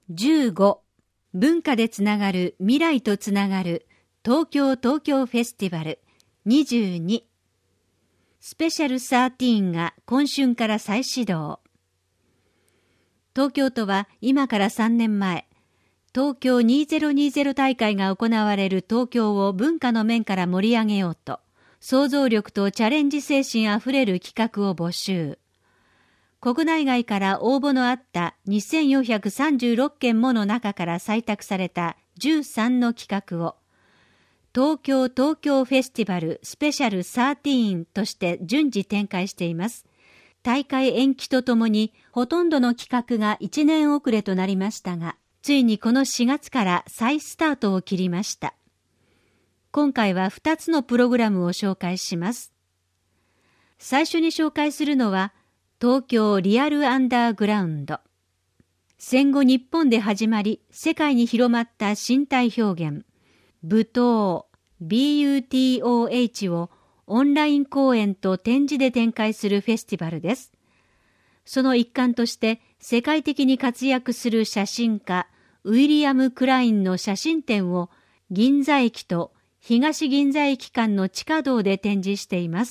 15、文化でつながる未来とつながる東京フェスティバル。22、スペシャル13が今春から再始動。東京都は今から3年前、東京2020大会が行われる東京を文化の面から盛り上げようと、想像力とチャレンジ精神あふれる企画を募集。国内外から応募のあった2436件もの中から採択された13の企画を、東京フェスティバルスペシャル13として順次展開しています。大会延期とともにほとんどの企画が1年遅れとなりましたが、ついにこの4月から再スタートを切りました。今回は2つのプログラムを紹介します。最初に紹介するのは、東京リアルアンダーグラウンド。戦後日本で始まり、世界に広まった身体表現、舞踏、BUTOH をオンライン公演と展示で展開するフェスティバルです。その一環として世界的に活躍する写真家、ウィリアム・クラインの写真展を銀座駅と東銀座駅間の地下道で展示しています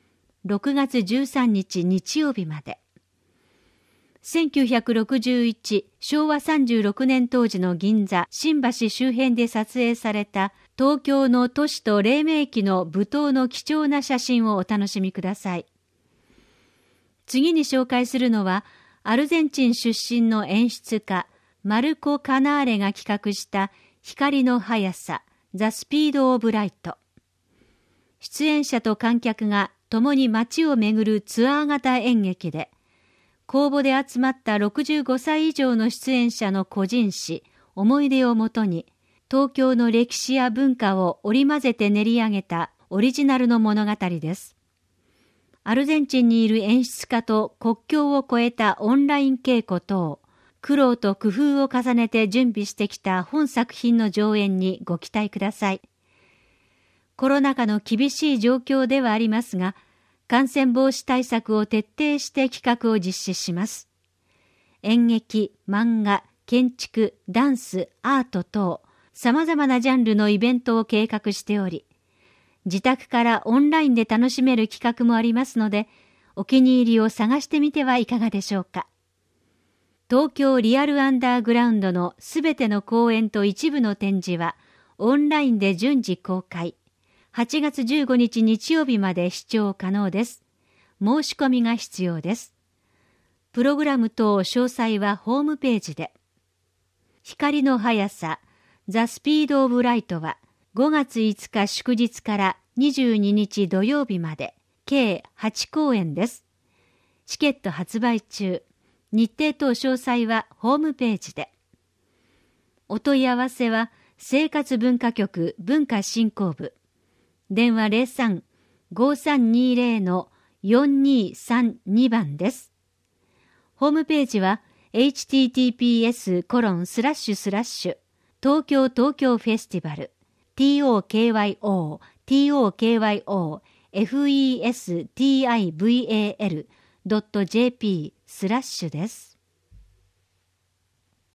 。6月13日日曜日まで。1961、昭和36年当時の銀座、新橋周辺で撮影された東京の都市と黎明期の舞踏の貴重な写真をお楽しみください。次に紹介するのは、アルゼンチン出身の演出家、マルコ・カナーレが企画した光の速さ、ザ・スピード・オブ・ライト。出演者と観客が共に街を巡るツアー型演劇で、公募で集まった65歳以上の出演者の個人史、思い出をもとに、東京の歴史や文化を織り交ぜて練り上げたオリジナルの物語です。アルゼンチンにいる演出家と国境を越えたオンライン稽古等、苦労と工夫を重ねて準備してきた本作品の上演にご期待ください。コロナ禍の厳しい状況ではありますが、感染防止対策を徹底して企画を実施します。演劇、漫画、建築、ダンス、アート等、様々なジャンルのイベントを計画しており、自宅からオンラインで楽しめる企画もありますので、お気に入りを探してみてはいかがでしょうか。東京リアルアンダーグラウンドのすべての公演と一部の展示は、オンラインで順次公開。8月15日日曜日まで視聴可能です。申し込みが必要です。プログラム等詳細はホームページで。光の速さ、ザ・スピード・オブ・ライトは5月5日祝日から22日土曜日まで計8公演です。チケット発売中。日程等詳細はホームページで。お問い合わせは生活文化局文化振興部。電話03-5320-4232 番です。ホームページは https:// 東京フェスティバル tokyo.festival.jp/ です。